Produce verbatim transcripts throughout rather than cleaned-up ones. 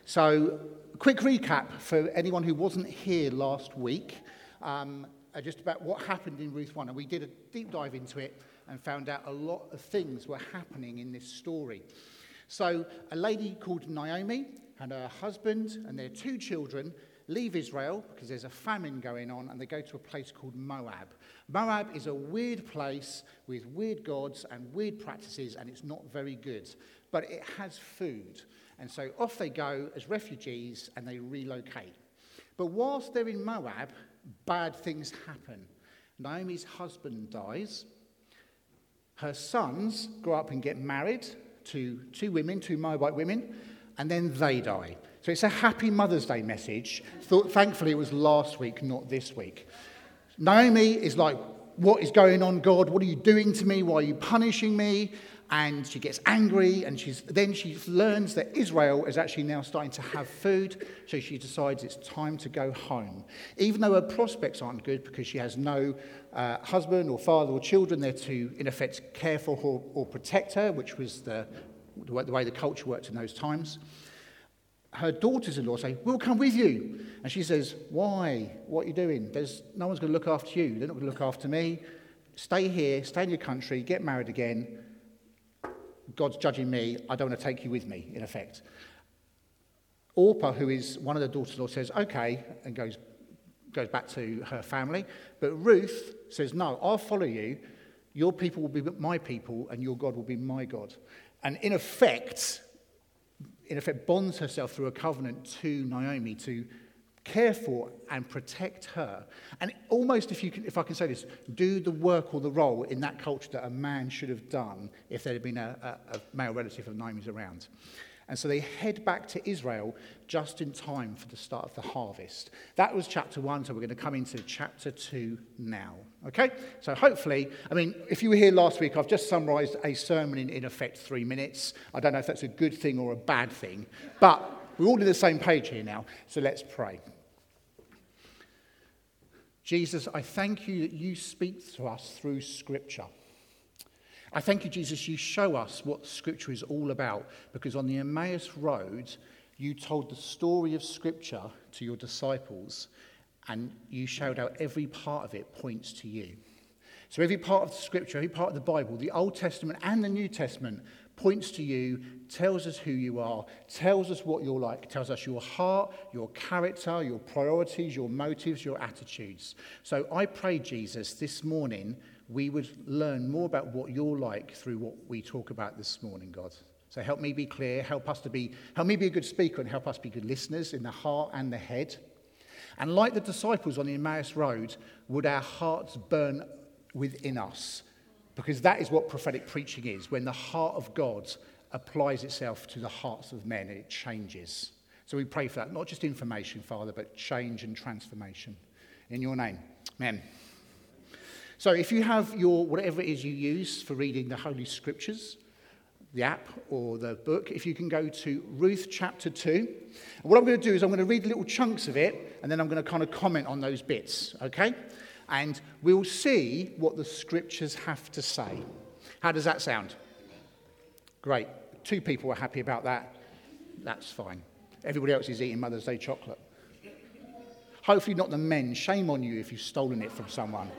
So, quick recap for anyone who wasn't here last week, um, uh, just about what happened in Ruth one. And we did a deep dive into it and found out a lot of things were happening in this story. So, a lady called Naomi and her husband and their two children leave Israel because there's a famine going on, and they go to a place called Moab. Moab is a weird place with weird gods and weird practices, and it's not very good. But it has food. And so off they go as refugees, and they relocate. But whilst they're in Moab, bad things happen. Naomi's husband dies. Her sons grow up and get married to two women, two Moabite women, and then they die. So it's a happy Mother's Day message. Thought, thankfully, it was last week, not this week. Naomi is like, what is going on, God? What are you doing to me? Why are you punishing me? And she gets angry, and she's then she learns that Israel is actually now starting to have food, so she decides it's time to go home. Even though her prospects aren't good because she has no uh, husband or father or children there to, in effect, care for her or protect her, which was the, the way the culture worked in those times. Her daughters-in-law say, we'll come with you. And she says, why? What are you doing? There's no one's going to look after you. They're not going to look after me. Stay here, stay in your country, get married again. God's judging me. I don't want to take you with me, in effect. Orpah, who is one of the daughters-in-law, says, okay, and goes, goes back to her family. But Ruth says, no, I'll follow you. Your people will be my people, and your God will be my God. And in effect... in effect, bonds herself through a covenant to Naomi to care for and protect her. And almost, if you can, if I can say this, do the work or the role in that culture that a man should have done if there had been a, a, a male relative of Naomi's around. And so they head back to Israel just in time for the start of the harvest. That was chapter one, so we're going to come into chapter two now. Okay? So hopefully, I mean, if you were here last week, I've just summarised a sermon in, in effect, three minutes. I don't know if that's a good thing or a bad thing, but we're all on the same page here now, so let's pray. Jesus, I thank you that you speak to us through Scripture. I thank you, Jesus, you show us what Scripture is all about, because on the Emmaus Road, you told the story of Scripture to your disciples, and you showed how every part of it points to you. So every part of the Scripture, every part of the Bible, the Old Testament and the New Testament, points to you, tells us who you are, tells us what you're like, tells us your heart, your character, your priorities, your motives, your attitudes. So I pray, Jesus, this morning, we would learn more about what you're like through what we talk about this morning, God. So help me be clear, help us to be, help me be a good speaker, and help us be good listeners in the heart and the head. And like the disciples on the Emmaus Road, would our hearts burn within us? Because that is what prophetic preaching is, when the heart of God applies itself to the hearts of men and it changes. So we pray for that, not just information, Father, but change and transformation. In your name, amen. So if you have your, whatever it is you use for reading the Holy Scriptures, the app or the book, if you can go to Ruth chapter two. And what I'm going to do is I'm going to read little chunks of it, and then I'm going to kind of comment on those bits, okay? And we'll see what the Scriptures have to say. How does that sound? Great. Two people are happy about that. That's fine. Everybody else is eating Mother's Day chocolate. Hopefully not the men. Shame on you if you've stolen it from someone.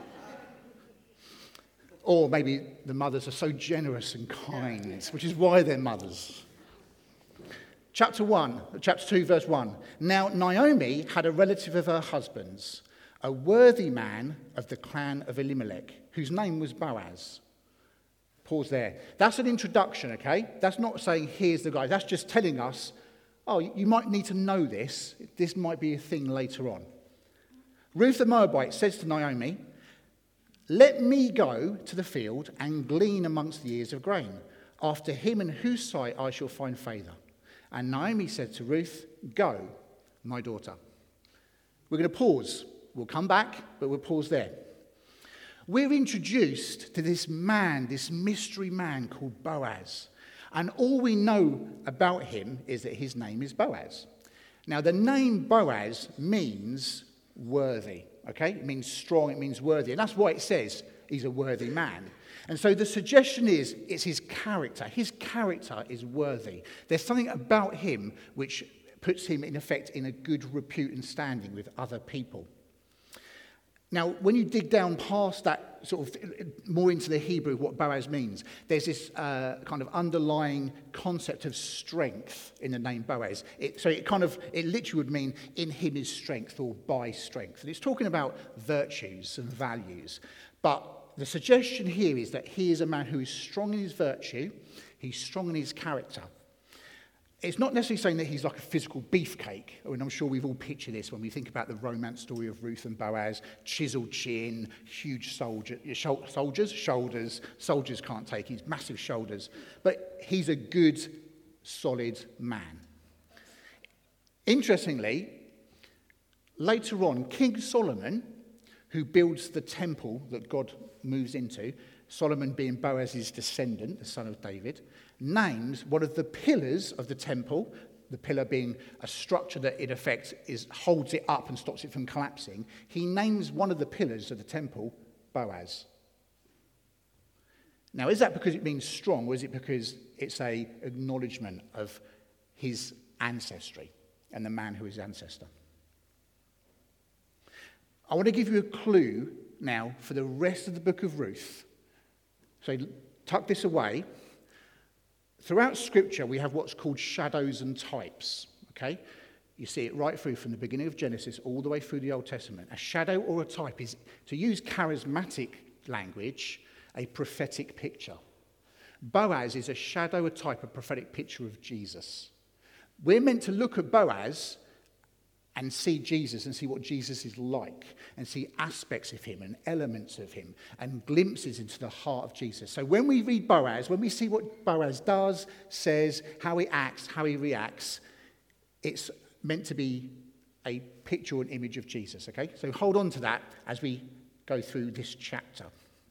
Or maybe the mothers are so generous and kind, which is why they're mothers. Chapter one, chapter two, verse one. Now Naomi had a relative of her husband's, a worthy man of the clan of Elimelech, whose name was Boaz. Pause there. That's an introduction, okay? That's not saying, here's the guy. That's just telling us, oh, you might need to know this. This might be a thing later on. Ruth the Moabite says to Naomi, let me go to the field and glean amongst the ears of grain. After him in whose sight I shall find favour. And Naomi said to Ruth, go, my daughter. We're going to pause. We'll come back, but we'll pause there. We're introduced to this man, this mystery man called Boaz. And all we know about him is that his name is Boaz. Now, the name Boaz means worthy, okay? It means strong, it means worthy. And that's why it says he's a worthy man. And so the suggestion is, it's his character. His character is worthy. There's something about him which puts him, in effect, in a good repute and standing with other people. Now, when you dig down past that, sort of more into the Hebrew, what Boaz means, there's this uh, kind of underlying concept of strength in the name Boaz. It, so it kind of, it literally would mean in him is strength or by strength. And it's talking about virtues and values. But the suggestion here is that he is a man who is strong in his virtue, he's strong in his character. It's not necessarily saying that he's like a physical beefcake. I mean, I'm sure we've all pictured this when we think about the romance story of Ruth and Boaz. Chiseled chin, huge soldier, soldiers, shoulders. Soldiers can't take his massive shoulders. But he's a good, solid man. Interestingly, later on, King Solomon, who builds the temple that God moves into, Solomon being Boaz's descendant, the son of David, names one of the pillars of the temple, the pillar being a structure that in effect is, holds it up and stops it from collapsing. He names one of the pillars of the temple Boaz. Now, is that because it means strong, or is it because it's a acknowledgement of his ancestry and the man who is his ancestor? I want to give you a clue now for the rest of the book of Ruth. So tuck this away. Throughout Scripture, we have what's called shadows and types, okay? You see it right through from the beginning of Genesis all the way through the Old Testament. A shadow or a type is, to use charismatic language, a prophetic picture. Boaz is a shadow, a type, a prophetic picture of Jesus. We're meant to look at Boaz and see Jesus and see what Jesus is like and see aspects of him and elements of him and glimpses into the heart of Jesus. So when we read Boaz, when we see what Boaz does, says, how he acts, how he reacts, it's meant to be a picture or an image of Jesus, okay? So hold on to that as we go through this chapter.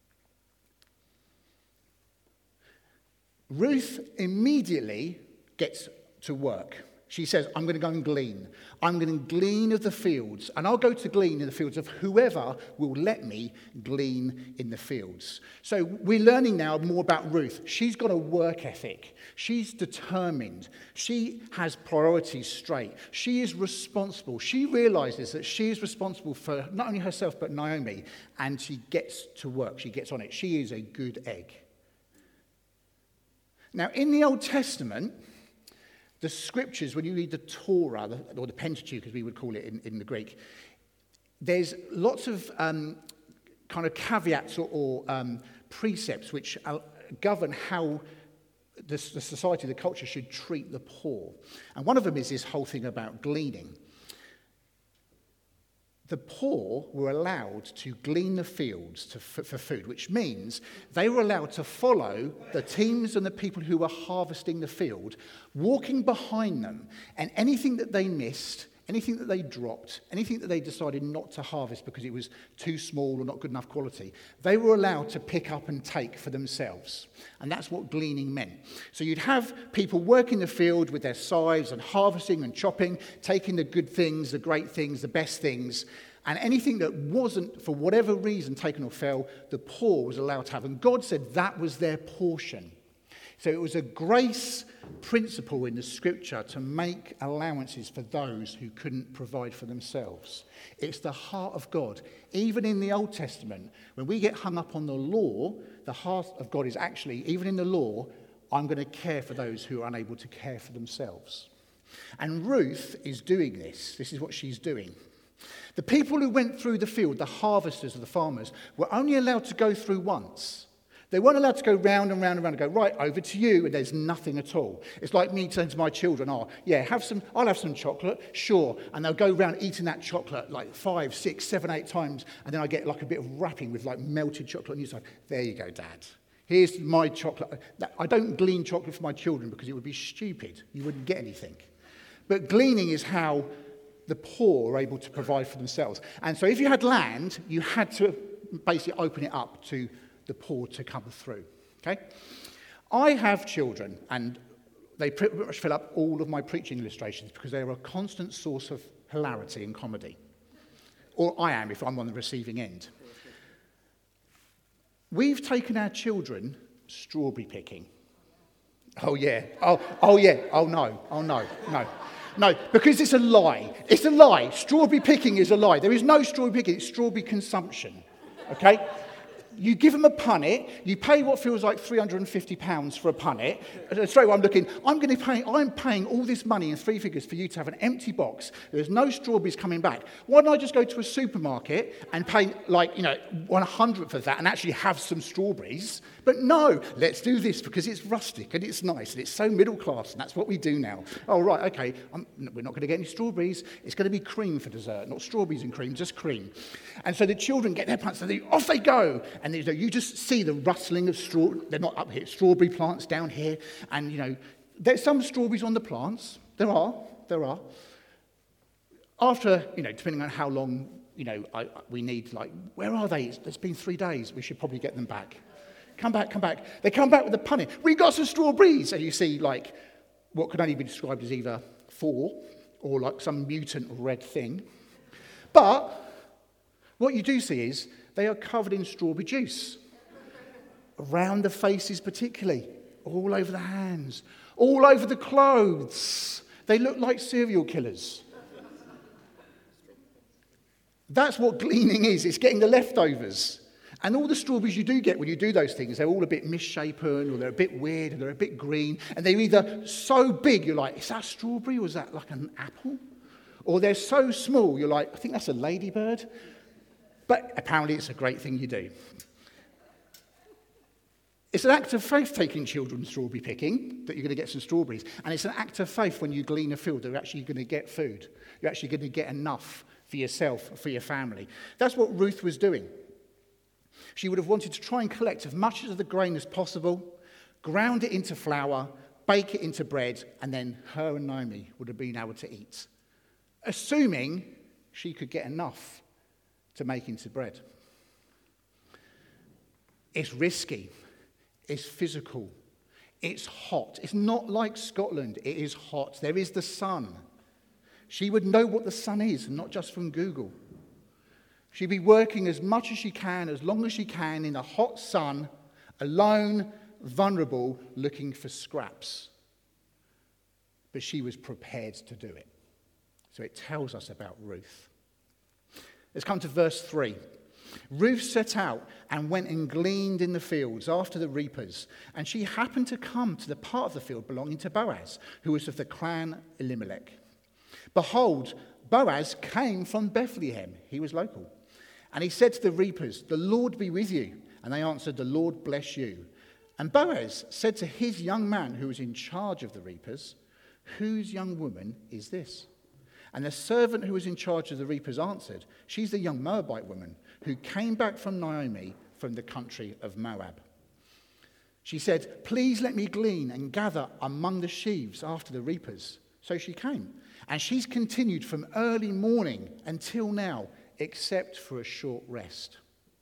Ruth immediately gets to work. She says, I'm going to go and glean. I'm going to glean of the fields, and I'll go to glean in the fields of whoever will let me glean in the fields. So we're learning now more about Ruth. She's got a work ethic. She's determined. She has priorities straight. She is responsible. She realizes that she is responsible for not only herself but Naomi, and she gets to work. She gets on it. She is a good egg. Now, in the Old Testament, the scriptures, when you read the Torah, or the Pentateuch as we would call it in, in the Greek, there's lots of um, kind of caveats or, or um, precepts which uh, govern how the, the society, the culture should treat the poor. And one of them is this whole thing about gleaning. The poor were allowed to glean the fields to, for, for food, which means they were allowed to follow the teams and the people who were harvesting the field, walking behind them, and anything that they missed, anything that they dropped, anything that they decided not to harvest because it was too small or not good enough quality, they were allowed to pick up and take for themselves. And that's what gleaning meant. So you'd have people working the field with their scythes and harvesting and chopping, taking the good things, the great things, the best things, and anything that wasn't, for whatever reason, taken or fell, the poor was allowed to have. And God said that was their portion. So it was a grace principle in the scripture to make allowances for those who couldn't provide for themselves. It's the heart of God. Even in the Old Testament, when we get hung up on the law, the heart of God is actually, even in the law, I'm going to care for those who are unable to care for themselves. And Ruth is doing this. This is what she's doing. The people who went through the field, the harvesters or the farmers, were only allowed to go through once. They weren't allowed to go round and round and round and go, right, over to you, and there's nothing at all. It's like me saying to my children, oh, yeah, have some, I'll have some chocolate, sure. And they'll go around eating that chocolate like five, six, seven, eight times, and then I get like a bit of wrapping with like melted chocolate on the inside. There you go, Dad. Here's my chocolate. I don't glean chocolate for my children because it would be stupid. You wouldn't get anything. But gleaning is how the poor are able to provide for themselves. And so if you had land, you had to basically open it up to the poor to come through, okay? I have children, and they pretty much fill up all of my preaching illustrations because they're a constant source of hilarity and comedy. Or I am, if I'm on the receiving end. We've taken our children strawberry picking. Oh, yeah. Oh, oh yeah. Oh, no. Oh, no. No. No, because it's a lie. It's a lie. Strawberry picking is a lie. There is no strawberry picking. It's strawberry consumption. Okay? You give them a punnet, you pay what feels like three hundred fifty pounds for a punnet. Straight away I'm looking, I'm going to pay, I'm paying all this money in three figures for you to have an empty box. There's no strawberries coming back. Why don't I just go to a supermarket and pay like, you know, one hundredth of that and actually have some strawberries? But no, let's do this because it's rustic and it's nice and it's so middle class and that's what we do now. Oh, right, okay, I'm, we're not going to get any strawberries. It's going to be cream for dessert, not strawberries and cream, just cream. And so the children get their punts and they, off they go. And you know, you just see the rustling of straw. They're not up here. Strawberry plants down here. And, you know, there's some strawberries on the plants. There are. There are. After, you know, depending on how long, you know, I, we need, like, where are they? It's been three days. We should probably get them back. Come back, come back. They come back with a punnet. We got some strawberries. And you see, like, what could only be described as either four or, like, some mutant red thing. But what you do see is they are covered in strawberry juice. Around the faces particularly. All over the hands. All over the clothes. They look like serial killers. That's what gleaning is. It's getting the leftovers. And all the strawberries you do get when you do those things, they're all a bit misshapen, or they're a bit weird, or they're a bit green. And they're either so big, you're like, is that a strawberry, or is that like an apple? Or they're so small, you're like, I think that's a ladybird. But apparently it's a great thing you do. It's an act of faith taking children strawberry picking, that you're going to get some strawberries. And it's an act of faith when you glean a field that you're actually going to get food. You're actually going to get enough for yourself, for your family. That's what Ruth was doing. She would have wanted to try and collect as much of the grain as possible, ground it into flour, bake it into bread, and then her and Naomi would have been able to eat, assuming she could get enough to make into bread. It's risky. It's physical. It's hot. It's not like Scotland. It is hot. There is the sun. She would know what the sun is, and not just from Google. She'd be working as much as she can, as long as she can, in the hot sun, alone, vulnerable, looking for scraps. But she was prepared to do it. So it tells us about Ruth. Let's come to verse three. Ruth set out and went and gleaned in the fields after the reapers, and she happened to come to the part of the field belonging to Boaz, who was of the clan Elimelech. Behold, Boaz came from Bethlehem. He was local. And he said to the reapers, "The Lord be with you." And they answered, "The Lord bless you." And Boaz said to his young man who was in charge of the reapers, "Whose young woman is this?" And the servant who was in charge of the reapers answered, "She's the young Moabite woman who came back from Naomi from the country of Moab." She said, "Please let me glean and gather among the sheaves after the reapers." So she came. And she's continued from early morning until now, except for a short rest.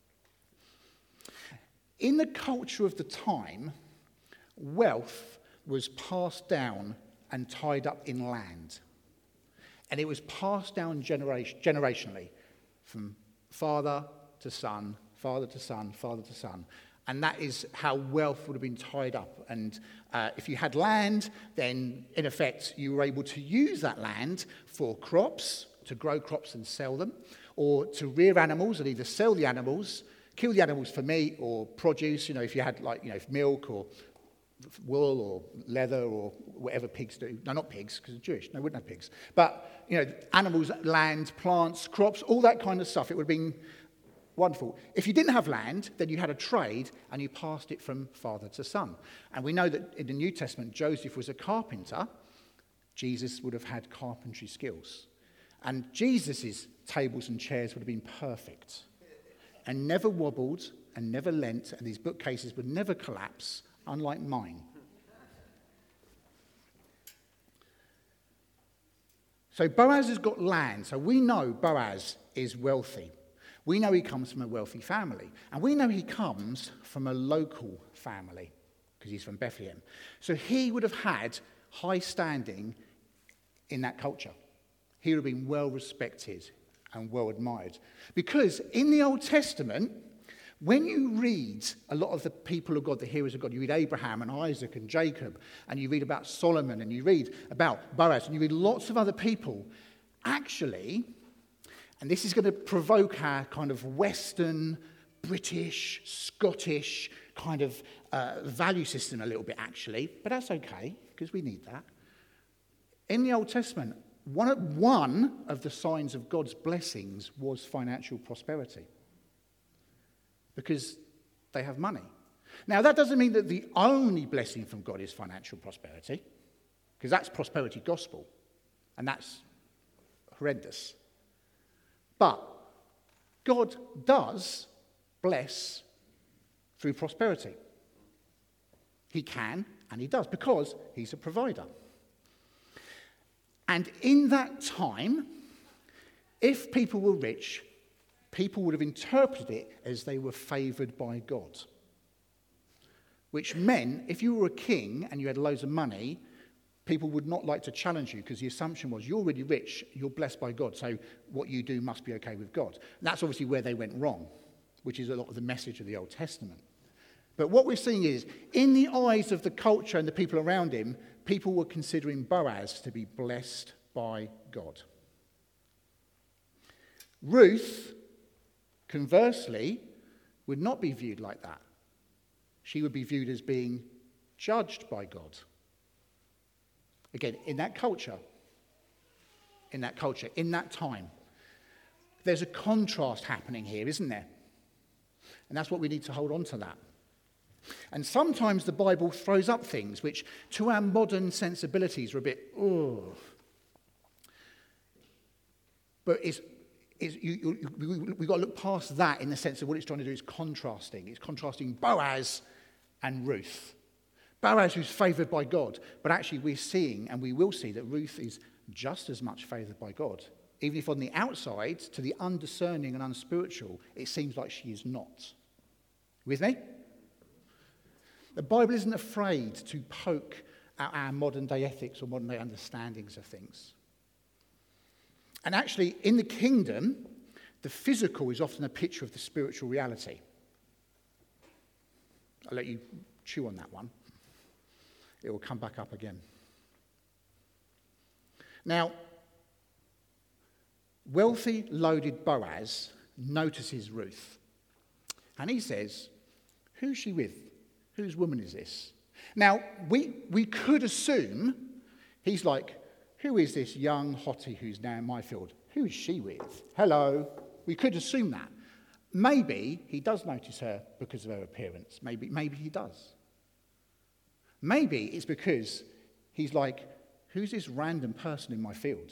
In the culture of the time, wealth was passed down and tied up in land. And it was passed down generation, generationally from father to son, father to son, father to son. And that is how wealth would have been tied up. And uh, if you had land, then in effect you were able to use that land for crops, to grow crops and sell them, or to rear animals and either sell the animals, kill the animals for meat or produce. You know, if you had like, you know, milk or wool or leather or whatever pigs do. No, not pigs, because it's Jewish. No, we wouldn't have pigs. But, you know, animals, land, plants, crops, all that kind of stuff. It would have been wonderful. If you didn't have land, then you had a trade and you passed it from father to son. And we know that in the New Testament, Joseph was a carpenter. Jesus would have had carpentry skills. And Jesus' tables and chairs would have been perfect and never wobbled and never leant, and these bookcases would never collapse, unlike mine. So Boaz has got land. So we know Boaz is wealthy. We know he comes from a wealthy family. And we know he comes from a local family because he's from Bethlehem. So he would have had high standing in that culture. He would have been well respected and well admired. Because in the Old Testament, When you read a lot of the people of God, the heroes of God, you read Abraham and Isaac and Jacob, and you read about Solomon, and you read about Boaz, and you read lots of other people, actually, and this is going to provoke our kind of Western, British, Scottish kind of uh, value system a little bit, actually, but that's okay, because we need that. In the Old Testament, one of, one of the signs of God's blessings was financial prosperity, because they have money. Now, that doesn't mean that the only blessing from God is financial prosperity, because that's prosperity gospel, and that's horrendous. But God does bless through prosperity. He can, and he does, because he's a provider. And in that time, if people were rich, people would have interpreted it as they were favoured by God. Which meant, if you were a king and you had loads of money, people would not like to challenge you, because the assumption was, you're really rich, you're blessed by God, so what you do must be okay with God. And that's obviously where they went wrong, which is a lot of the message of the Old Testament. But what we're seeing is, in the eyes of the culture and the people around him, people were considering Boaz to be blessed by God. Ruth, conversely, would not be viewed like that. She would be viewed as being judged by God. Again, in that culture, in that culture, in that time, there's a contrast happening here, isn't there? And that's what we need to hold on to that. And sometimes the Bible throws up things which, to our modern sensibilities, are a bit, oh. But it's Is you, you, we, we've got to look past that in the sense of what it's trying to do is contrasting. It's contrasting Boaz and Ruth. Boaz, who's favoured by God, but actually we're seeing, and we will see, that Ruth is just as much favoured by God. Even if on the outside, to the undiscerning and unspiritual, it seems like she is not. With me? The Bible isn't afraid to poke at our modern day ethics or modern day understandings of things. And actually, in the kingdom, the physical is often a picture of the spiritual reality. I'll let you chew on that one. It will come back up again. Now, wealthy, loaded Boaz notices Ruth. And he says, who's she with? Whose woman is this? Now, we, we could assume he's like, who is this young hottie who's now in my field? Who is she with? Hello. We could assume that. Maybe he does notice her because of her appearance. Maybe, maybe he does. Maybe it's because he's like, who's this random person in my field?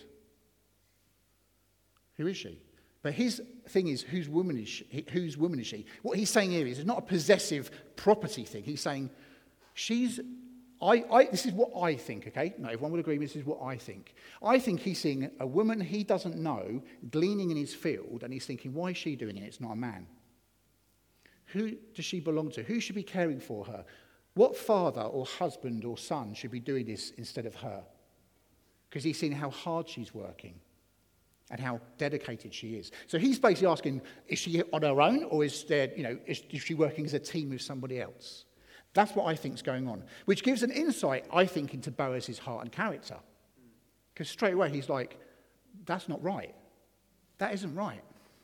Who is she? But his thing is, whose woman is she? Whose woman is she? What he's saying here is, it's not a possessive property thing. He's saying, she's, I, I, this is what I think, okay? No, everyone will agree, this is what I think. I think he's seeing a woman he doesn't know gleaning in his field, and he's thinking, why is she doing it? It's not a man. Who does she belong to? Who should be caring for her? What father or husband or son should be doing this instead of her? Because he's seen how hard she's working and how dedicated she is. So he's basically asking, is she on her own, or is there, you know, is, is she working as a team with somebody else? That's what I think is going on, which gives an insight, I think, into Boaz's heart and character. Because straight away he's like, that's not right. That isn't right.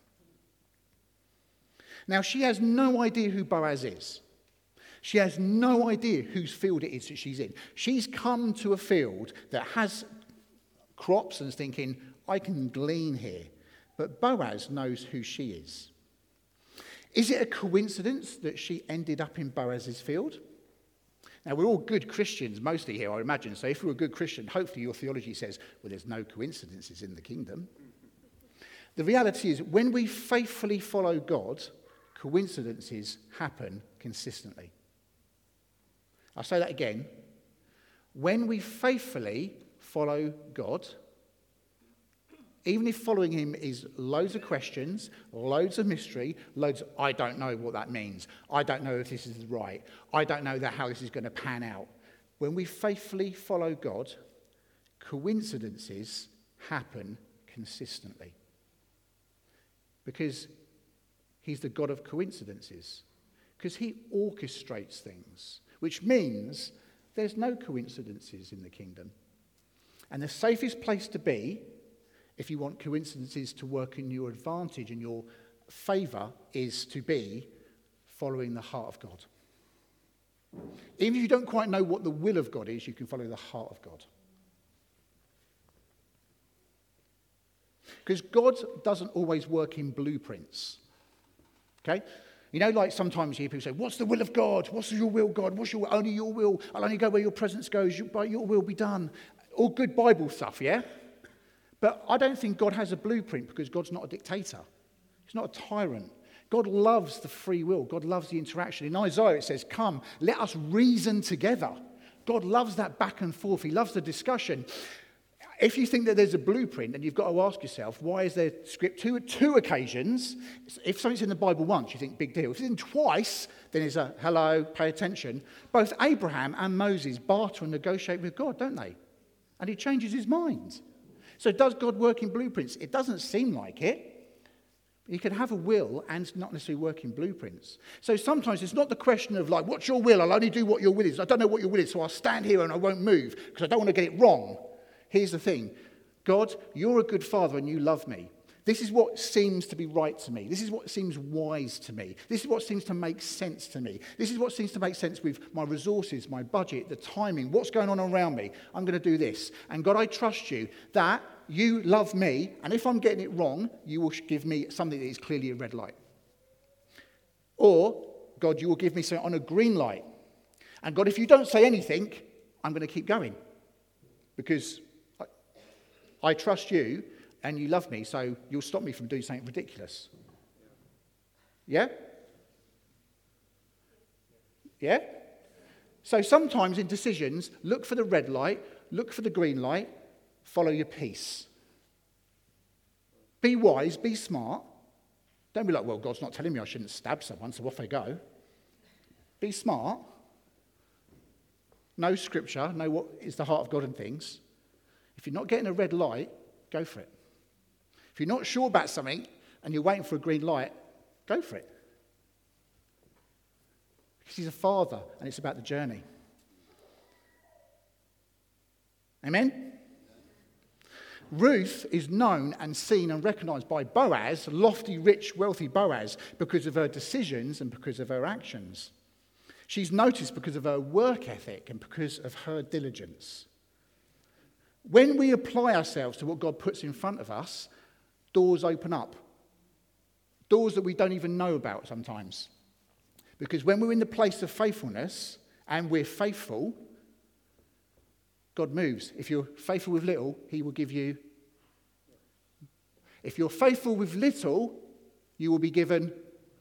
Now, she has no idea who Boaz is. She has no idea whose field it is that she's in. She's come to a field that has crops and is thinking, I can glean here. But Boaz knows who she is. Is it a coincidence that she ended up in Boaz's field? Now, we're all good Christians, mostly here, I imagine. So if you're a good Christian, hopefully your theology says, well, there's no coincidences in the kingdom. The reality is, when we faithfully follow God, coincidences happen consistently. I'll say that again. When we faithfully follow God, even if following him is loads of questions, loads of mystery, loads of, I don't know what that means. I don't know if this is right. I don't know that how this is going to pan out. When we faithfully follow God, coincidences happen consistently. Because He's the God of coincidences because he orchestrates things, which means there's no coincidences in the kingdom. And the safest place to be, if you want coincidences to work in your advantage and your favour, is to be following the heart of God. Even if you don't quite know what the will of God is, you can follow the heart of God. Because God doesn't always work in blueprints. Okay? You know, like sometimes you hear people say, what's the will of God? What's your will, God? What's your will? Only your will. I'll only go where your presence goes. Your, but your will be done. All good Bible stuff, yeah? But I don't think God has a blueprint because God's not a dictator. He's not a tyrant. God loves the free will. God loves the interaction. In Isaiah it says, come, let us reason together. God loves that back and forth. He loves the discussion. If you think that there's a blueprint, then you've got to ask yourself, why is there script two, two occasions? If something's in the Bible once, you think, big deal. If it's in twice, then it's a, hello, pay attention. Both Abraham and Moses barter and negotiate with God, don't they? And he changes his mind. So does God work in blueprints? It doesn't seem like it. You can have a will and not necessarily work in blueprints. So sometimes it's not the question of like, what's your will? I'll only do what your will is. I don't know what your will is, so I'll stand here and I won't move because I don't want to get it wrong. Here's the thing. God, you're a good father and you love me. This is what seems to be right to me. This is what seems wise to me. This is what seems to make sense to me. This is what seems to make sense with my resources, my budget, the timing, what's going on around me. I'm going to do this. And God, I trust you that you love me, and if I'm getting it wrong, you will give me something that is clearly a red light. Or, God, you will give me something on a green light. And God, if you don't say anything, I'm going to keep going. Because I, I trust you, and you love me, so you'll stop me from doing something ridiculous. Yeah? Yeah? So sometimes in decisions, look for the red light, look for the green light, follow your peace. Be wise, be smart. Don't be like, well, God's not telling me I shouldn't stab someone, so off I go. Be smart. Know Scripture, know what is the heart of God and things. If you're not getting a red light, go for it. If you're not sure about something and you're waiting for a green light, go for it. Because he's a father and it's about the journey. Amen? Ruth is known and seen and recognized by Boaz, lofty, rich, wealthy Boaz, because of her decisions and because of her actions. She's noticed because of her work ethic and because of her diligence. When we apply ourselves to what God puts in front of us, doors open up. Doors that we don't even know about sometimes. Because when we're in the place of faithfulness and we're faithful, God moves. If you're faithful with little, he will give you. If you're faithful with little, you will be given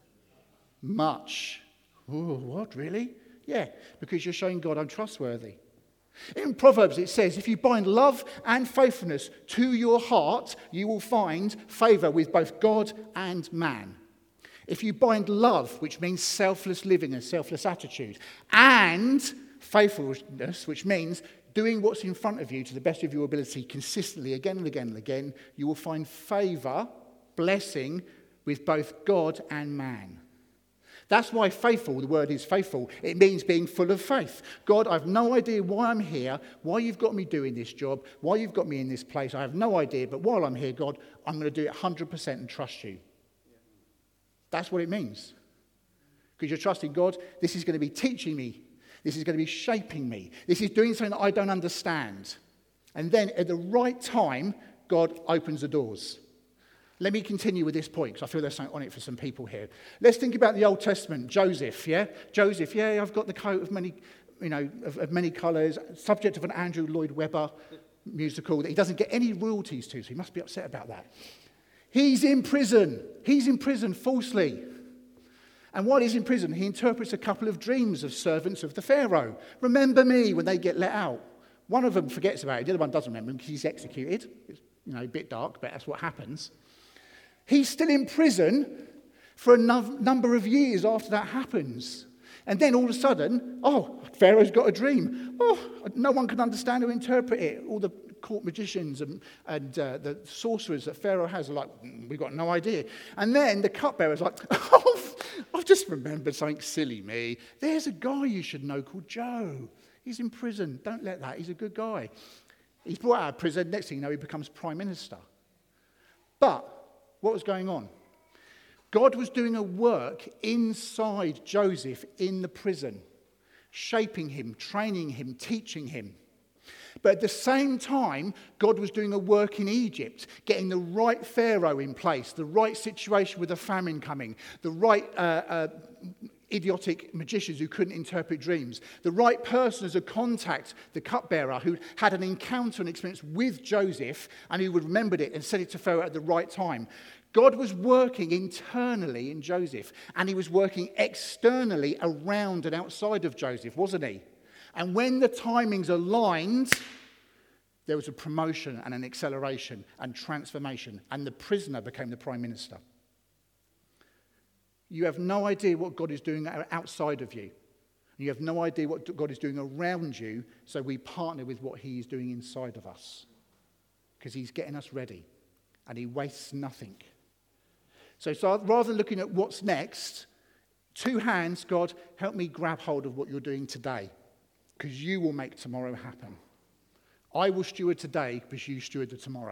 much. Oh, what, really? Yeah, because you're showing God I'm trustworthy. In Proverbs it says, if you bind love and faithfulness to your heart, you will find favour with both God and man. If you bind love, which means selfless living and selfless attitude, and faithfulness, which means doing what's in front of you to the best of your ability consistently again and again and again, you will find favour, blessing with both God and man. That's why faithful, the word is faithful. It means being full of faith. God, I have no idea why I'm here, why you've got me doing this job, why you've got me in this place. I have no idea, but while I'm here, God, I'm going to do it one hundred percent and trust you. That's what it means. Because you're trusting God, this is going to be teaching me. This is going to be shaping me. This is doing something that I don't understand. And then at the right time, God opens the doors. Let me continue with this point, because I feel there's something on it for some people here. Let's think about the Old Testament. Joseph, yeah? Joseph, yeah, I've got the coat of many, you know, of, of many colours, subject of an Andrew Lloyd Webber musical that he doesn't get any royalties to, so he must be upset about that. He's in prison. He's in prison falsely. And while he's in prison, he interprets a couple of dreams of servants of the Pharaoh. Remember me when they get let out. One of them forgets about it. The other one doesn't remember him because he's executed. It's, you know, a bit dark, but that's what happens. He's still in prison for a no- number of years after that happens. And then all of a sudden, oh, Pharaoh's got a dream. Oh, no one can understand or interpret it. All the court magicians and, and uh, the sorcerers that Pharaoh has are like, mm, we've got no idea. And then the cupbearer's like, oh, I've just remembered something silly, me. There's a guy you should know called Joe. He's in prison. Don't let that. He's a good guy. He's brought out of prison. Next thing you know, he becomes prime minister. But what was going on? God was doing a work inside Joseph in the prison, shaping him, training him, teaching him. But at the same time, God was doing a work in Egypt, getting the right Pharaoh in place, the right situation with a famine coming, the right uh, uh, idiotic magicians who couldn't interpret dreams, the right person as a contact, the cupbearer, who had an encounter and experience with Joseph and who remembered it and said it to Pharaoh at the right time. God was working internally in Joseph, and he was working externally around and outside of Joseph, wasn't he? And when the timings aligned, there was a promotion and an acceleration and transformation, and the prisoner became the prime minister. You have no idea what God is doing outside of you. You have no idea what God is doing around you, so we partner with what he is doing inside of us, because he's getting us ready, and he wastes nothing. So, so rather than looking at what's next, two hands, God, help me grab hold of what you're doing today, because you will make tomorrow happen. I will steward today because you steward the tomorrow.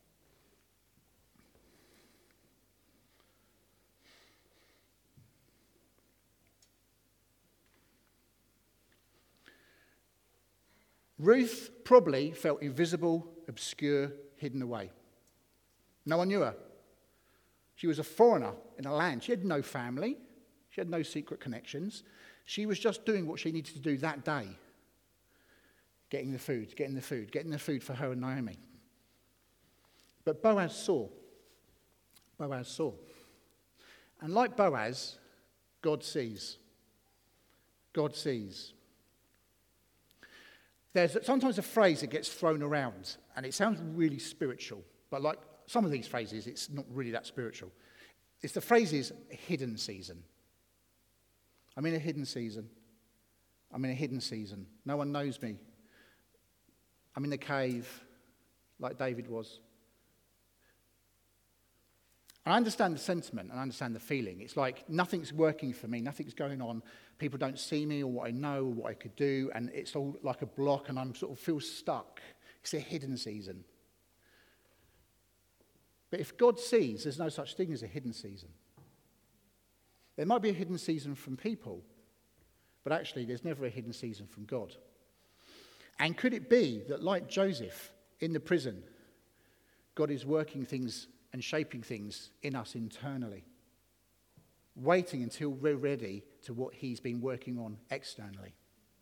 Ruth probably felt invisible, obscure, hidden away. No one knew her. She was a foreigner in a land. She had no family. She had no secret connections. She was just doing what she needed to do that day. Getting the food, getting the food, getting the food for her and Naomi. But Boaz saw. Boaz saw. And like Boaz, God sees. God sees. There's sometimes a phrase that gets thrown around, and it sounds really spiritual, but like some of these phrases, it's not really that spiritual. It's the phrase is hidden season. I'm in a hidden season. I'm in a hidden season. No one knows me. I'm in the cave like David was. And I understand the sentiment and I understand the feeling. It's like nothing's working for me, nothing's going on. People don't see me or what I know or what I could do, and it's all like a block and I'm sort of feel stuck. It's a hidden season. But if God sees, there's no such thing as a hidden season. There might be a hidden season from people, but actually there's never a hidden season from God. And could it be that, like Joseph in the prison, God is working things and shaping things in us internally, waiting until we're ready to what he's been working on externally?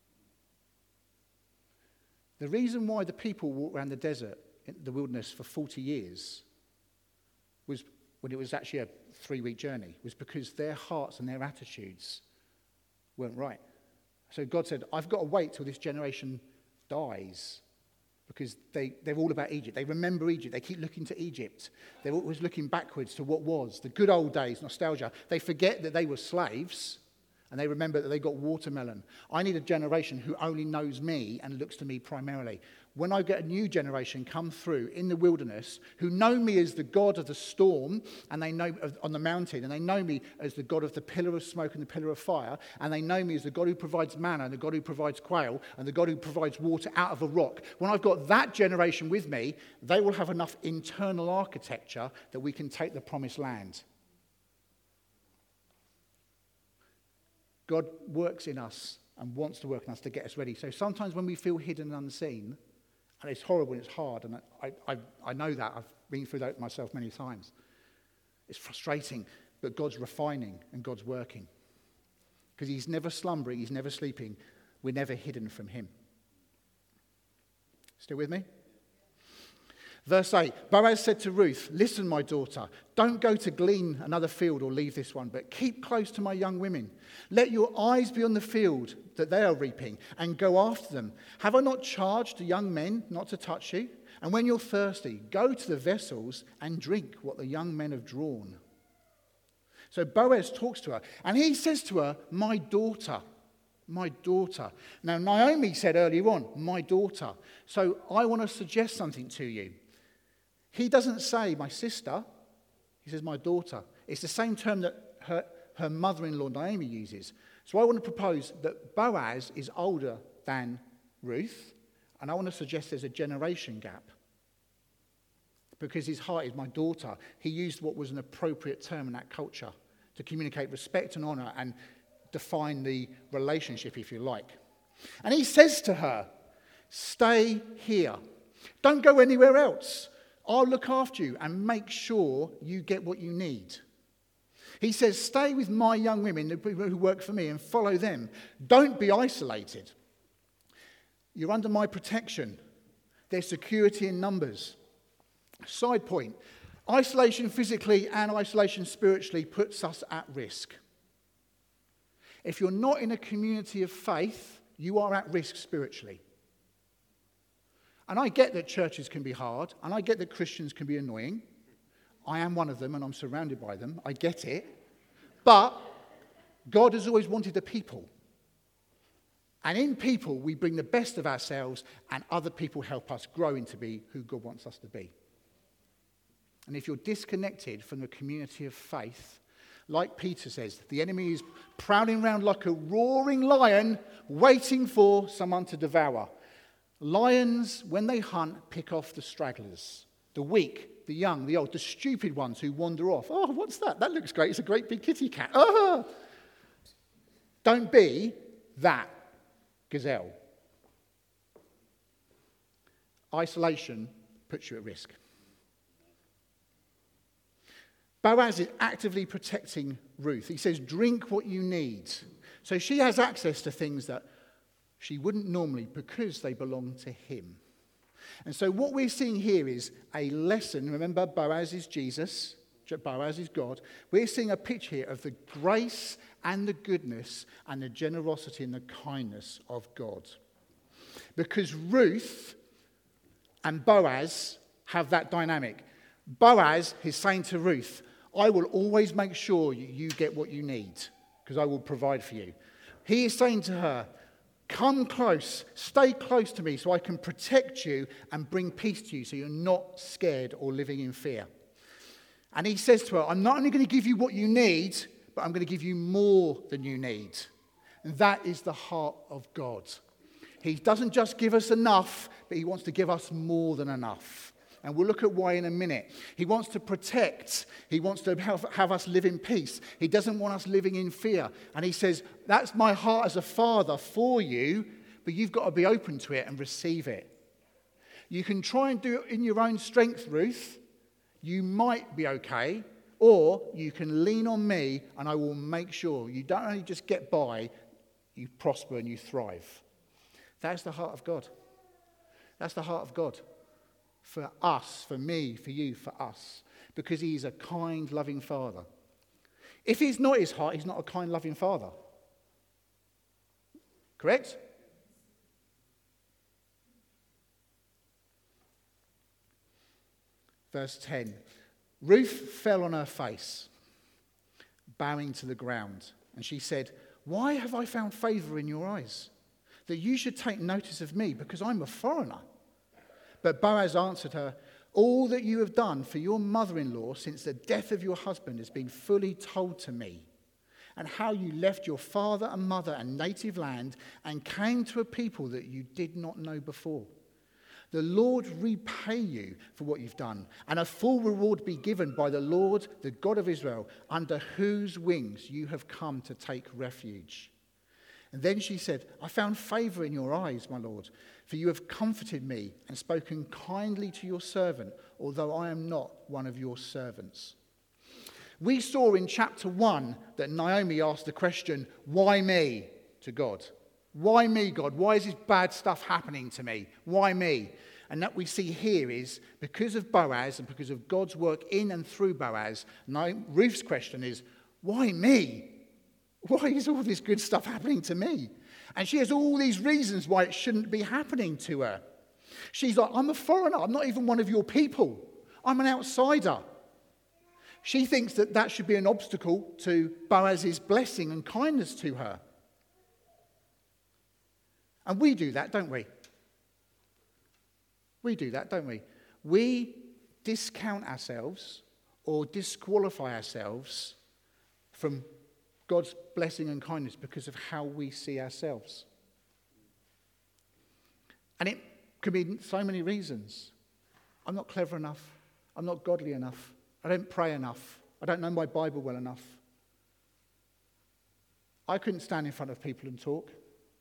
The reason why the people walked around the desert, in the wilderness, for forty years was, when it was actually a three-week journey, was because their hearts and their attitudes weren't right. So God said, I've got to wait till this generation dies, because they, they're all about Egypt. They remember Egypt. They keep looking to Egypt. They're always looking backwards to what was, the good old days, nostalgia. They forget that they were slaves, and they remember that they got watermelon. I need a generation who only knows me and looks to me primarily. When I get a new generation come through in the wilderness who know me as the God of the storm, and they know on the mountain, and they know me as the God of the pillar of smoke and the pillar of fire, and they know me as the God who provides manna and the God who provides quail and the God who provides water out of a rock. When I've got that generation with me, they will have enough internal architecture that we can take the promised land. God works in us and wants to work in us to get us ready. So sometimes when we feel hidden and unseen, and it's horrible and it's hard, and I, I, I know that. I've been through that myself many times. It's frustrating, but God's refining and God's working. Because he's never slumbering, he's never sleeping. We're never hidden from him. Still with me? Verse eight, Boaz said to Ruth, listen, my daughter, don't go to glean another field or leave this one, but keep close to my young women. Let your eyes be on the field that they are reaping and go after them. Have I not charged the young men not to touch you? And when you're thirsty, go to the vessels and drink what the young men have drawn. So Boaz talks to her and he says to her, my daughter. My daughter. Now, Naomi said earlier on, my daughter. So I want to suggest something to you. He doesn't say my sister. He says my daughter. It's the same term that her, her mother-in-law Naomi uses. So I want to propose that Boaz is older than Ruth, and I want to suggest there's a generation gap. Because his heart is my daughter. He used what was an appropriate term in that culture to communicate respect and honour and define the relationship, if you like. And he says to her, stay here. Don't go anywhere else. I'll look after you and make sure you get what you need. He says, stay with my young women, the people who work for me, and follow them. Don't be isolated. You're under my protection. There's security in numbers. Side point, isolation physically and isolation spiritually puts us at risk. If you're not in a community of faith, you are at risk spiritually. And I get that churches can be hard, and I get that Christians can be annoying. I am one of them, and I'm surrounded by them. I get it. But God has always wanted a people. And in people, we bring the best of ourselves, and other people help us grow into be who God wants us to be. And if you're disconnected from the community of faith, like Peter says, the enemy is prowling around like a roaring lion, waiting for someone to devour. Lions, when they hunt, pick off the stragglers, the weak, the young, the old, the stupid ones who wander off. Oh, what's that? That looks great. It's a great big kitty cat. Ah! Don't be that gazelle. Isolation puts you at risk. Boaz is actively protecting Ruth. He says, drink what you need. So she has access to things that she wouldn't normally because they belong to him. And so what we're seeing here is a lesson. Remember, Boaz is Jesus. Boaz is God. We're seeing a picture here of the grace and the goodness and the generosity and the kindness of God. Because Ruth and Boaz have that dynamic. Boaz is saying to Ruth, I will always make sure you get what you need because I will provide for you. He is saying to her, come close, stay close to me so I can protect you and bring peace to you so you're not scared or living in fear. And he says to her, I'm not only going to give you what you need, but I'm going to give you more than you need. And that is the heart of God. He doesn't just give us enough, but he wants to give us more than enough. And we'll look at why in a minute. He wants to protect. He wants to have, have us live in peace. He doesn't want us living in fear. And he says, that's my heart as a father for you, but you've got to be open to it and receive it. You can try and do it in your own strength, Ruth. You might be okay. Or you can lean on me and I will make sure you don't only just get by, you prosper and you thrive. That's the heart of God. That's the heart of God. For us, for me, for you, for us. Because he's a kind, loving father. If he's not his heart, he's not a kind, loving father. Correct? Verse ten. Ruth fell on her face, bowing to the ground. And she said, why have I found favor in your eyes, that you should take notice of me, because I'm a foreigner? But Boaz answered her, all that you have done for your mother-in-law since the death of your husband has been fully told to me, and how you left your father and mother and native land and came to a people that you did not know before. The Lord repay you for what you've done, and a full reward be given by the Lord, the God of Israel, under whose wings you have come to take refuge. And then she said, I found favor in your eyes, my Lord, for you have comforted me and spoken kindly to your servant, although I am not one of your servants. We saw in chapter one that Naomi asked the question, why me, to God? Why me, God? Why is this bad stuff happening to me? Why me? And that we see here is because of Boaz and because of God's work in and through Boaz. Now, Ruth's question is, why me? Why is all this good stuff happening to me? And she has all these reasons why it shouldn't be happening to her. She's like, I'm a foreigner. I'm not even one of your people. I'm an outsider. She thinks that that should be an obstacle to Boaz's blessing and kindness to her. And we do that, don't we? We do that, don't we? We discount ourselves or disqualify ourselves from God's blessing and kindness because of how we see ourselves. And it could be so many reasons. I'm not clever enough. I'm not godly enough. I don't pray enough. I don't know my Bible well enough. I couldn't stand in front of people and talk.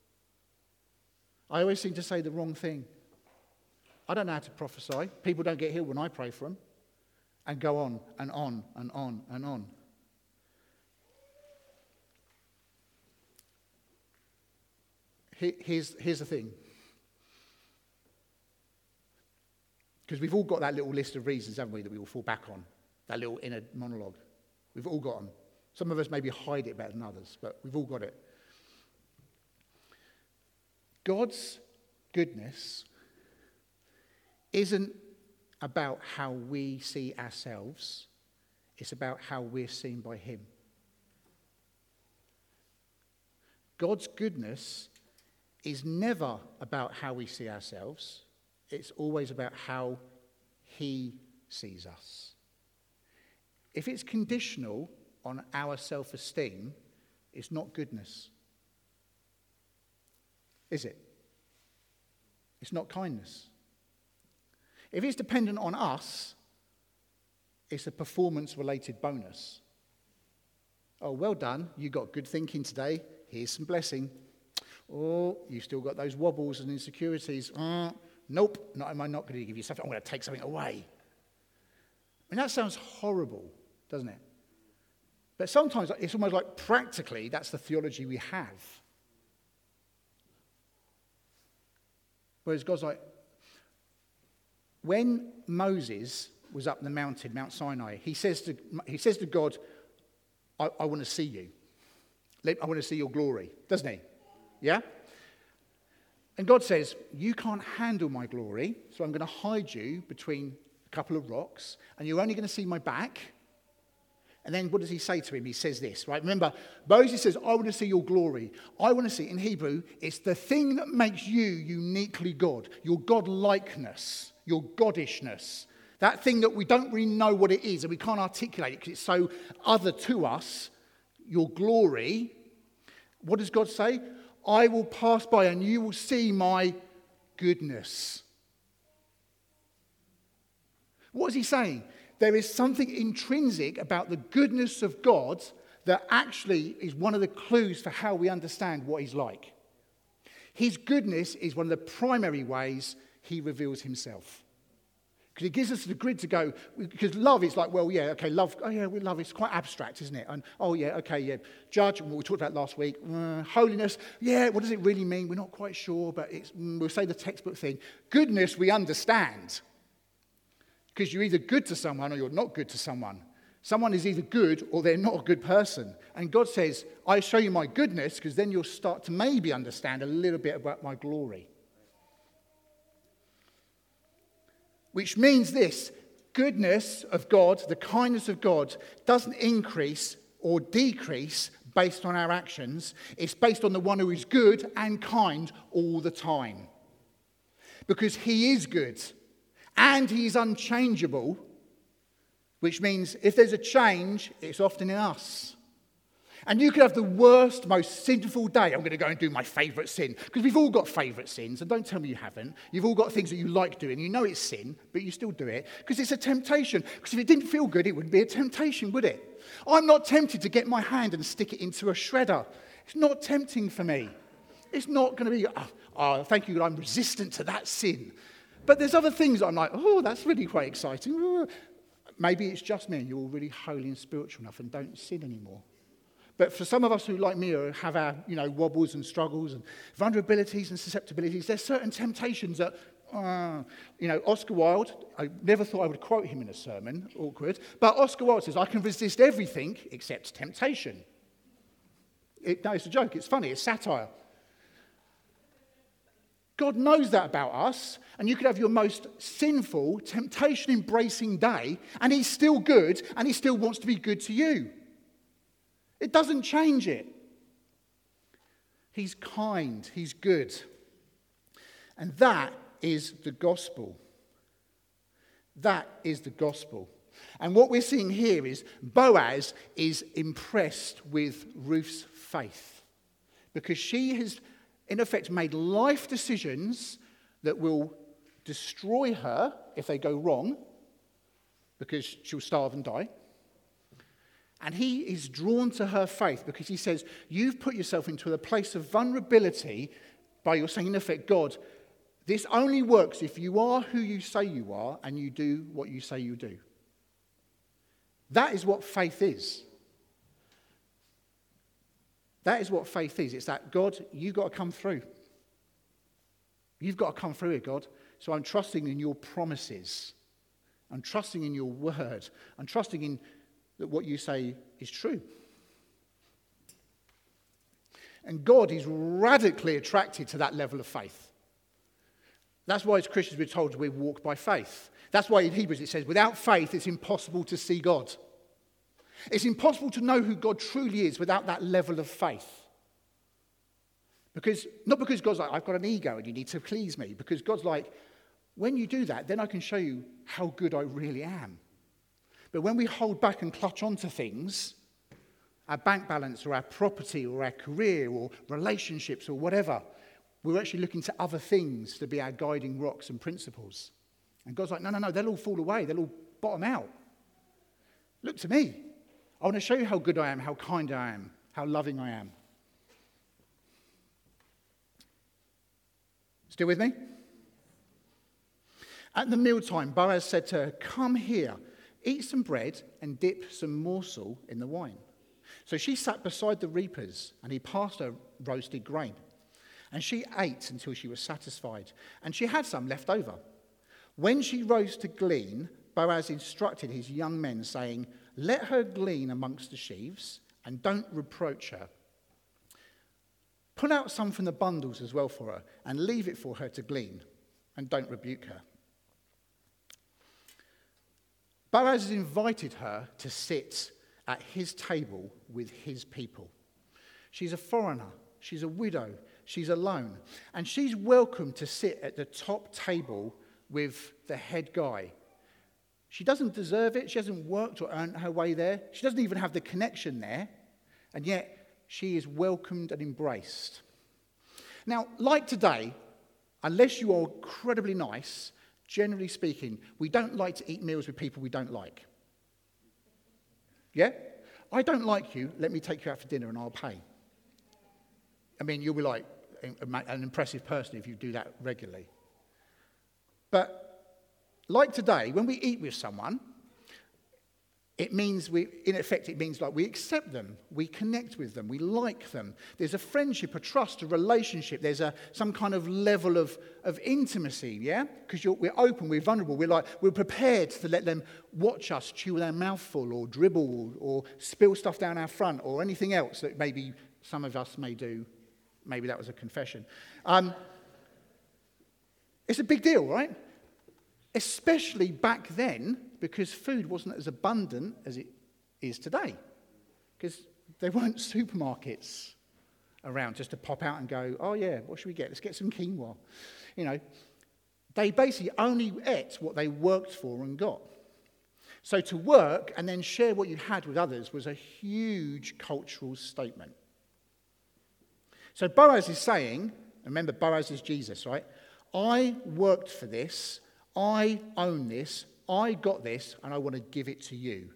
I always seem to say the wrong thing. I don't know how to prophesy. People don't get healed when I pray for them. And go on and on and on and on. Here's, here's the thing. Because we've all got that little list of reasons, haven't we, that we will fall back on. That little inner monologue. We've all got them. Some of us maybe hide it better than others, but we've all got it. God's goodness isn't about how we see ourselves. It's about how we're seen by him. God's goodness is never about how we see ourselves. It's always about how he sees us. If it's conditional on our self-esteem, it's not goodness. Is it? It's not kindness. If it's dependent on us, it's a performance-related bonus. Oh, well done. You got good thinking today. Here's some blessing. Oh, you still got those wobbles and insecurities. Uh, nope, not, am I not going to give you something? I'm going to take something away. I mean, that sounds horrible, doesn't it? But sometimes it's almost like practically that's the theology we have. Whereas God's like, when Moses was up the mountain, Mount Sinai, he says to, he says to God, I, I want to see you. I want to see your glory, doesn't he? Yeah? And God says, you can't handle my glory, so I'm going to hide you between a couple of rocks, and you're only going to see my back. And then what does he say to him? He says this, right? Remember, Moses says, I want to see your glory. I want to see, in Hebrew, it's the thing that makes you uniquely God, your God-likeness, your Godishness. That thing that we don't really know what it is and we can't articulate it because it's so other to us, your glory. What does God say? I will pass by and you will see my goodness. What is he saying? There is something intrinsic about the goodness of God that actually is one of the clues for how we understand what he's like. His goodness is one of the primary ways he reveals himself. Because it gives us the grid to go, because love is like, well, yeah, okay, love, oh yeah, we love, it's quite abstract, isn't it? And, oh yeah, okay, yeah, judgment, what we talked about last week, uh, holiness, yeah, what does it really mean? We're not quite sure, but it's, mm, we'll say the textbook thing. Goodness, we understand. Because you're either good to someone or you're not good to someone. Someone is either good or they're not a good person. And God says, I show you my goodness, because then you'll start to maybe understand a little bit about my glory. Which means this, goodness of God, the kindness of God, doesn't increase or decrease based on our actions. It's based on the one who is good and kind all the time. Because he is good and he is unchangeable, which means if there's a change, it's often in us. And you could have the worst, most sinful day. I'm going to go and do my favourite sin. Because we've all got favourite sins. And don't tell me you haven't. You've all got things that you like doing. You know it's sin, but you still do it. Because it's a temptation. Because if it didn't feel good, it wouldn't be a temptation, would it? I'm not tempted to get my hand and stick it into a shredder. It's not tempting for me. It's not going to be, oh, oh thank you, I'm resistant to that sin. But there's other things that I'm like, oh, that's really quite exciting. Maybe it's just me and you're all really holy and spiritual enough and don't sin anymore. But for some of us who, like me, have our, you know, wobbles and struggles and vulnerabilities and susceptibilities, there's certain temptations that, uh, you know, Oscar Wilde, I never thought I would quote him in a sermon, awkward, but Oscar Wilde says, I can resist everything except temptation. It, no, it's a joke, it's funny, it's satire. God knows that about us, and you could have your most sinful, temptation-embracing day, and he's still good, and he still wants to be good to you. It doesn't change it. He's kind. He's good. And that is the gospel. That is the gospel. And what we're seeing here is Boaz is impressed with Ruth's faith because she has, in effect, made life decisions that will destroy her if they go wrong because she'll starve and die. And he is drawn to her faith because he says, you've put yourself into a place of vulnerability by your saying, in effect, God, this only works if you are who you say you are and you do what you say you do. That is what faith is. That is what faith is. It's that, God, you've got to come through. You've got to come through here, God. So I'm trusting in your promises. I'm trusting in your word. I'm trusting in that what you say is true. And God is radically attracted to that level of faith. That's why as Christians we're told we walk by faith. That's why in Hebrews it says, without faith it's impossible to see God. It's impossible to know who God truly is without that level of faith. Because, not because God's like, I've got an ego and you need to please me. Because God's like, when you do that, then I can show you how good I really am. But when we hold back and clutch onto things, our bank balance or our property or our career or relationships or whatever, we're actually looking to other things to be our guiding rocks and principles. And God's like, no, no, no, they'll all fall away. They'll all bottom out. Look to me. I want to show you how good I am, how kind I am, how loving I am. Still with me? At the mealtime, Boaz said to her, come here, eat some bread and dip some morsel in the wine. So she sat beside the reapers, and he passed her roasted grain. And she ate until she was satisfied, and she had some left over. When she rose to glean, Boaz instructed his young men, saying, let her glean amongst the sheaves, and don't reproach her. Pull out some from the bundles as well for her, and leave it for her to glean, and don't rebuke her. Boaz has invited her to sit at his table with his people. She's a foreigner, she's a widow, she's alone, and she's welcome to sit at the top table with the head guy. She doesn't deserve it, she hasn't worked or earned her way there, she doesn't even have the connection there, and yet she is welcomed and embraced. Now, like today, unless you are incredibly nice, generally speaking, we don't like to eat meals with people we don't like. Yeah? I don't like you, let me take you out for dinner and I'll pay. I mean, you'll be like an impressive person if you do that regularly. But like today, when we eat with someone, it means we, in effect, it means like we accept them, we connect with them, we like them. There's a friendship, a trust, a relationship. There's a some kind of level of, of intimacy, yeah? Because we're open, we're vulnerable, we're like we're prepared to let them watch us chew their mouth full or dribble or spill stuff down our front or anything else that maybe some of us may do. Maybe that was a confession. Um, it's a big deal, right? Especially back then, because food wasn't as abundant as it is today. Because there weren't supermarkets around just to pop out and go, oh yeah, what should we get? Let's get some quinoa. You know, they basically only ate what they worked for and got. So to work and then share what you had with others was a huge cultural statement. So Boaz is saying, remember Boaz is Jesus, right? I worked for this, I own this, I got this, and I want to give it to you.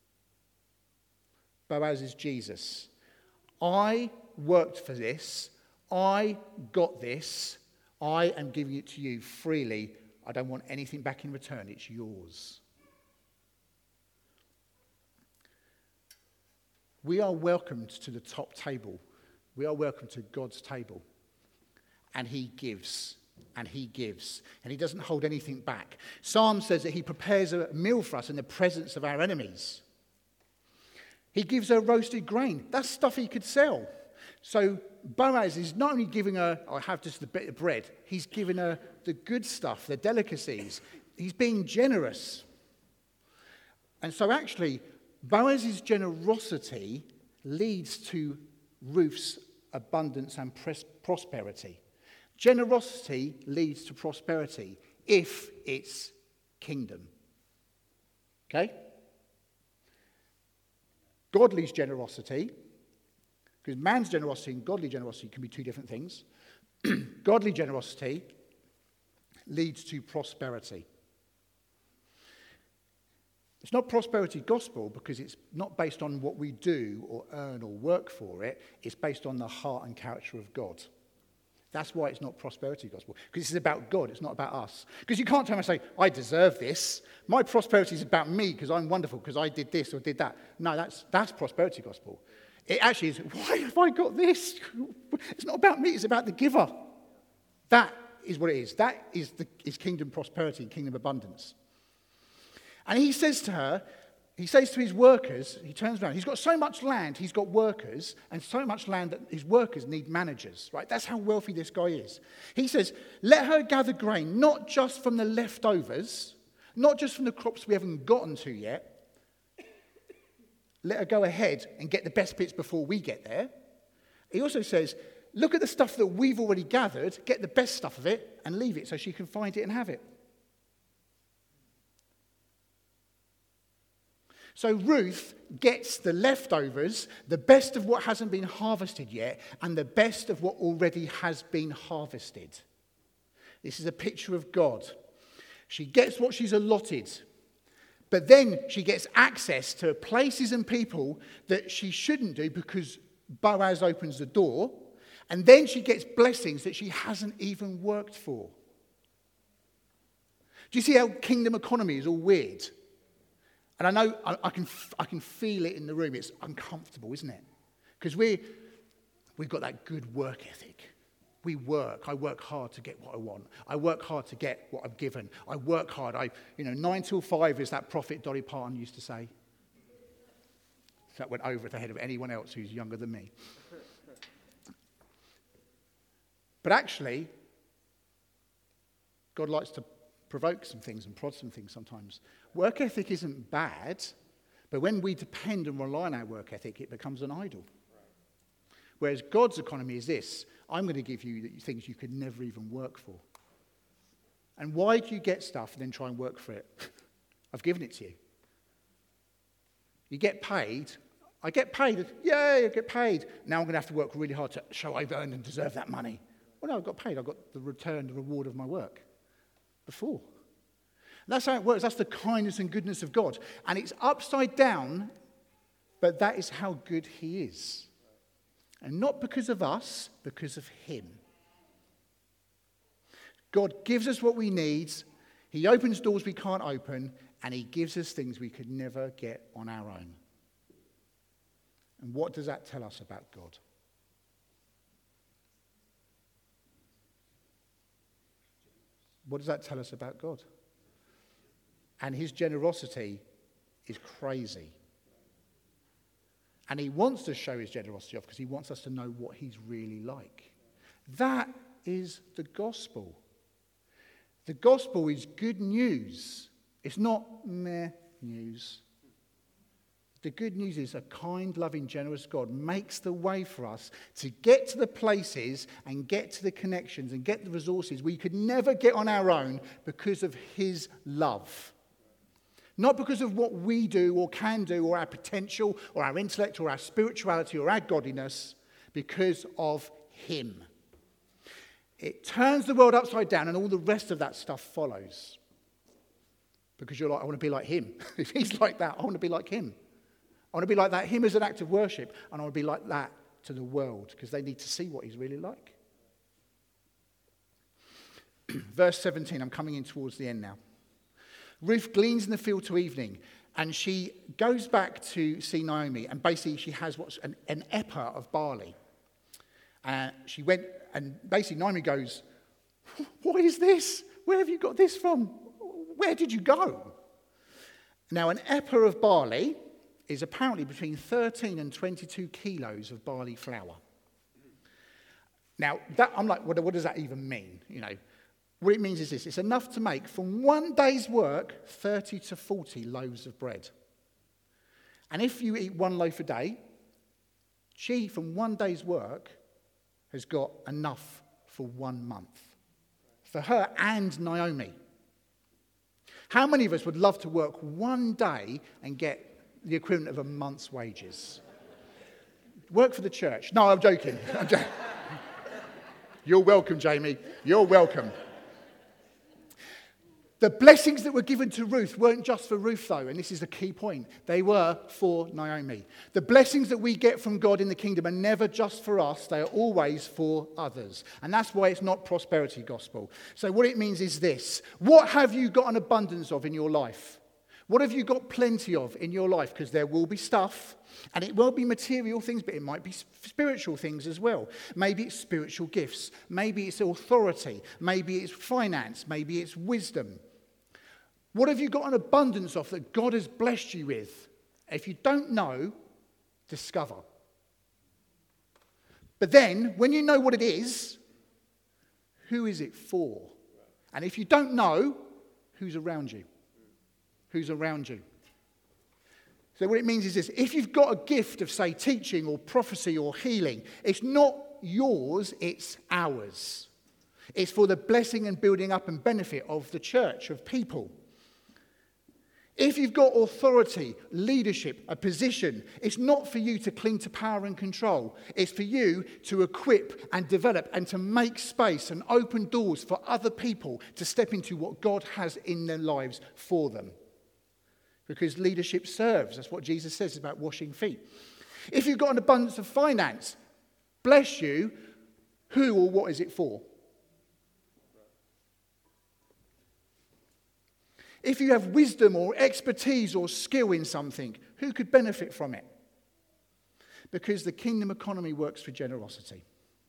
Boaz is Jesus. I worked for this, I got this, I am giving it to you freely. I don't want anything back in return, it's yours. We are welcomed to the top table. We are welcome to God's table. And he gives, and he gives, and he doesn't hold anything back. Psalm says that he prepares a meal for us in the presence of our enemies. He gives her roasted grain. That's stuff he could sell. So Boaz is not only giving her, I have just a bit of bread, he's giving her the good stuff, the delicacies. He's being generous. And so actually, Boaz's generosity leads to Ruth's abundance and pres- prosperity. Generosity leads to prosperity if it's kingdom. Okay? Godly generosity, because man's generosity and godly generosity can be two different things. Godly generosity leads to prosperity. It's not prosperity gospel because it's not based on what we do or earn or work for it. It's based on the heart and character of God. That's why it's not prosperity gospel. Because it's about God, it's not about us. Because you can't turn around and say, I deserve this. My prosperity is about me because I'm wonderful, because I did this or did that. No, that's that's prosperity gospel. It actually is, why have I got this? It's not about me, it's about the giver. That is what it is. That is, the, is kingdom prosperity, kingdom abundance. And he says to her, he says to his workers, he turns around, he's got so much land, he's got workers, and so much land that his workers need managers, right? That's how wealthy this guy is. He says, let her gather grain, not just from the leftovers, not just from the crops we haven't gotten to yet. Let her go ahead and get the best bits before we get there. He also says, look at the stuff that we've already gathered, get the best stuff of it, and leave it so she can find it and have it. So Ruth gets the leftovers, the best of what hasn't been harvested yet, and the best of what already has been harvested. This is a picture of God. She gets what she's allotted, but then she gets access to places and people that she shouldn't do because Boaz opens the door, and then she gets blessings that she hasn't even worked for. Do you see how kingdom economy is all weird? And I know I, I can I can feel it in the room. It's uncomfortable, isn't it? Because we we've got that good work ethic. We work. I work hard to get what I want. I work hard to get what I'm given. I work hard. I you know nine till five is that prophet Dolly Parton used to say. So that went over the head of anyone else who's younger than me. But actually, God likes to provoke some things and prod some things sometimes. Work ethic isn't bad, but when we depend and rely on our work ethic, it becomes an idol. Whereas God's economy is this: I'm going to give you things you could never even work for. And why do you get stuff and then try and work for it? I've given it to you. You get paid. I get paid. Yay, I get paid. Now I'm going to have to work really hard to show I've earned and deserve that money. Well, no, I got paid. I got the return, the reward of my work before. That's how it works. That's the kindness and goodness of God. And it's upside down, but that is how good he is. And not because of us, because of him. God gives us what we need. He opens doors we can't open, and he gives us things we could never get on our own. And what does that tell us about God? What does that tell us about God? And his generosity is crazy. And he wants to show his generosity off because he wants us to know what he's really like. That is the gospel. The gospel is good news. It's not meh news. The good news is a kind, loving, generous God makes the way for us to get to the places and get to the connections and get the resources we could never get on our own because of his love. Not because of what we do or can do or our potential or our intellect or our spirituality or our godliness, because of him. It turns the world upside down and all the rest of that stuff follows. Because you're like, I want to be like him. If he's like that, I want to be like him. I want to be like that, him as an act of worship, and I want to be like that to the world, because they need to see what he's really like. Verse seventeen, I'm coming in towards the end now. Ruth gleans in the field to evening, and she goes back to see Naomi, and basically she has what's an, an ephah of barley. And uh, she went, and basically Naomi goes, what is this? Where have you got this from? Where did you go? Now, an ephah of barley is apparently between thirteen and twenty-two kilos of barley flour. Now, that, I'm like, what, what does that even mean? You know, what it means is this: it's enough to make from one day's work thirty to forty loaves of bread. And if you eat one loaf a day, she from one day's work has got enough for one month. For her and Naomi. How many of us would love to work one day and get the equivalent of a month's wages? Work for the church. No, I'm joking. I'm joking. You're welcome, Jamie. You're welcome. The blessings that were given to Ruth weren't just for Ruth, though, and this is the key point. They were for Naomi. The blessings that we get from God in the kingdom are never just for us. They are always for others. And that's why it's not prosperity gospel. So what it means is this. What have you got an abundance of in your life? What have you got plenty of in your life? Because there will be stuff, and it will be material things, but it might be spiritual things as well. Maybe it's spiritual gifts. Maybe it's authority. Maybe it's finance. Maybe it's wisdom. What have you got an abundance of that God has blessed you with? If you don't know, discover. But then, when you know what it is, who is it for? And if you don't know, who's around you? Who's around you? So what it means is this. If you've got a gift of, say, teaching or prophecy or healing, it's not yours, it's ours. It's for the blessing and building up and benefit of the church, of people. If you've got authority, leadership, a position, it's not for you to cling to power and control. It's for you to equip and develop and to make space and open doors for other people to step into what God has in their lives for them. Because leadership serves. That's what Jesus says about washing feet. If you've got an abundance of finance, bless you, who or what is it for? If you have wisdom or expertise or skill in something, who could benefit from it? Because the kingdom economy works for generosity.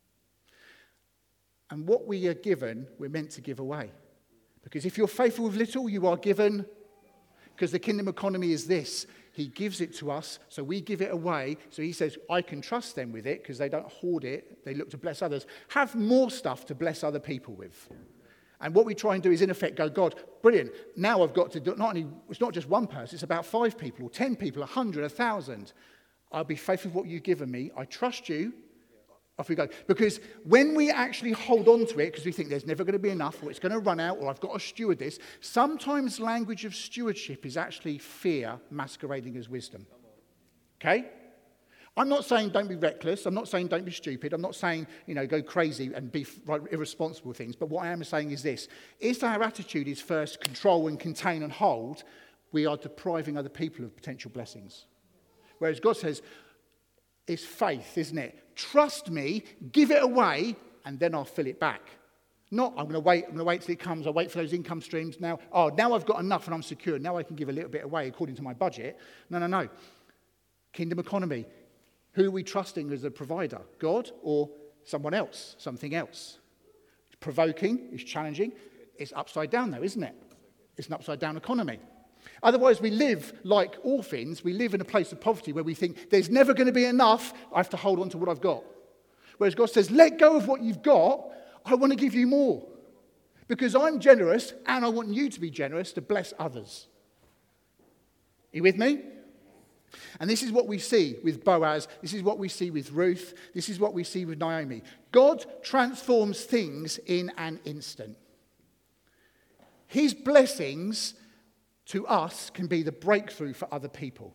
And what we are given, we're meant to give away. Because if you're faithful with little, you are given. Because the kingdom economy is this. He gives it to us, so we give it away. So he says, I can trust them with it because they don't hoard it. They look to bless others. Have more stuff to bless other people with. And what we try and do is, in effect, go, God, brilliant. Now I've got to do, not only, it's not just one person, it's about five people, or ten people, a hundred, a thousand. I'll be faithful with what you've given me. I trust you. Off we go. Because when we actually hold on to it, because we think there's never going to be enough, or it's going to run out, or I've got to steward this, sometimes language of stewardship is actually fear masquerading as wisdom. Okay? I'm not saying don't be reckless. I'm not saying don't be stupid. I'm not saying, you know, go crazy and be irresponsible things. But what I am saying is this. If our attitude is first control and contain and hold, we are depriving other people of potential blessings. Whereas God says, it's faith, isn't it? Trust me, give it away, and then I'll fill it back. Not, I'm going to wait, I'm going to wait till it comes. I'll wait for those income streams. Now, oh, now I've got enough and I'm secure. Now I can give a little bit away according to my budget. No, no, no. Kingdom economy. Who are we trusting as a provider? God or someone else, something else? It's provoking, it's challenging. It's upside down though, isn't it? It's an upside down economy. Otherwise we live like orphans. We live in a place of poverty where we think there's never going to be enough. I have to hold on to what I've got. Whereas God says, let go of what you've got. I want to give you more. Because I'm generous and I want you to be generous to bless others. Are you with me? And this is what we see with Boaz. This is what we see with Ruth. This is what we see with Naomi. God transforms things in an instant. His blessings to us can be the breakthrough for other people.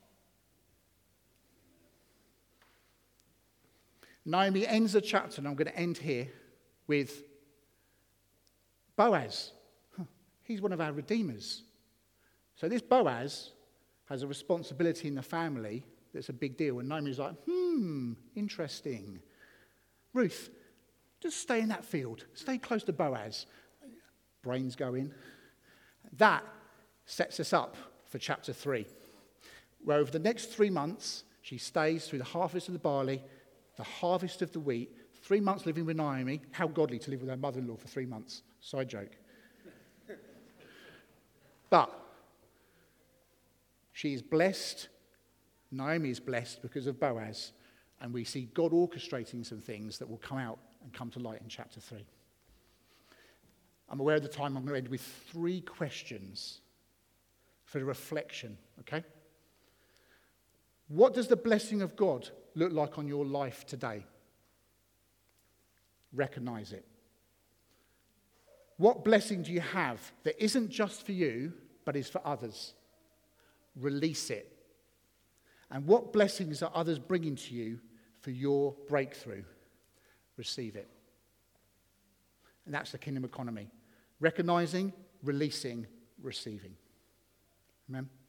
Naomi ends the chapter, and I'm going to end here with Boaz. Huh, he's one of our redeemers. So this Boaz has a responsibility in the family that's a big deal. And Naomi's like, hmm, interesting. Ruth, just stay in that field. Stay close to Boaz. Brains going. That sets us up for chapter three, where over the next three months, she stays through the harvest of the barley, the harvest of the wheat, three months living with Naomi. How godly to live with her mother-in-law for three months. Side joke. But she is blessed. Naomi is blessed because of Boaz. And we see God orchestrating some things that will come out and come to light in chapter three. I'm aware of the time. I'm going to end with three questions for reflection, okay? What does the blessing of God look like on your life today? Recognize it. What blessing do you have that isn't just for you, but is for others? Release it. And what blessings are others bringing to you for your breakthrough? Receive it. And that's the kingdom economy. Recognizing, releasing, receiving. Amen.